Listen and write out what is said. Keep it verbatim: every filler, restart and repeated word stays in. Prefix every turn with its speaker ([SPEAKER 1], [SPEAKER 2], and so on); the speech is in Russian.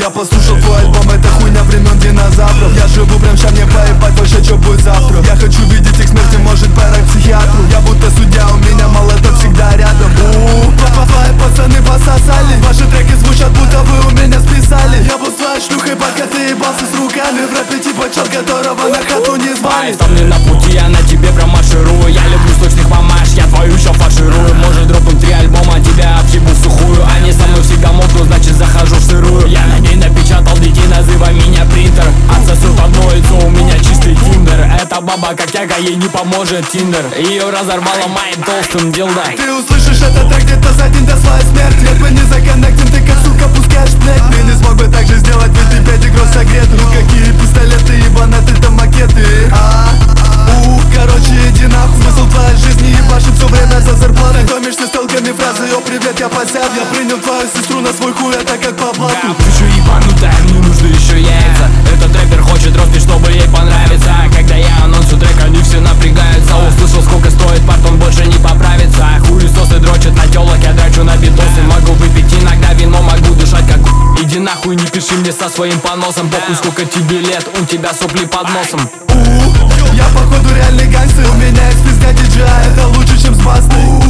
[SPEAKER 1] Я послушал твой альбом, это хуйня времен динозавров. Я живу прям ща, мне поебать вообще, что будет завтра. Я хочу видеть их смерти, может пора к психиатру. Я будто судья, у меня молоток всегда рядом. У-у-у, твои пацаны пососали. Ваши треки звучат, будто вы у меня списали. Я был с твоей шлюхой, пока ты ебался с руками. В рэпе типа чел, которого на хату не звали.
[SPEAKER 2] Там не на пути, я на тебе промарширую. Я люблю сочных мамаш, я твою еще фарширую. Может дропнуть три альбома, тебя обчебу сухую. Они со мной всегда мокнут, значит захожу в сырую. Я на ней напечатал, дети, называй меня принтер. Отсосет одно яйцо, у меня чистый тиндер. Эта баба как яга, ей не поможет тиндер. Ее разорвало моим толстым дилдой.
[SPEAKER 1] Ты услышишь это трек где-то за день до своей смерти. Нет, мы не законнектим, ты как сука пускаешь плеть. Ты не смог бы так же сделать, ведь ты пять игров согрет. Ну какие пистолеты, ебанаты, там макеты. А, у, короче, иди нахуй. Смысл твоей жизни ебашит все время за зарплату. Знакомишься с толками фразы, о, привет, я посяд. Я принял твою сестру на свой хуй, это как по блату.
[SPEAKER 2] Ты чё ебанутая, мне нужны еще яйца. Этот рэпер хочет ростить, чтобы ей понравиться. Когда я анонсу трек, они все напрягаются. Услышал, сколько стоит парт, он больше не поправится. Хуесосы дрочат на телок, я драчу на битосы. Могу выпить иногда вино, могу дышать как у. Иди нахуй, не пиши мне со своим поносом. Похуй, сколько тебе лет, у тебя сопли под носом.
[SPEAKER 1] У, я походу реальный гангстер. У меня экспресс диджея, это лучше, чем с бастой.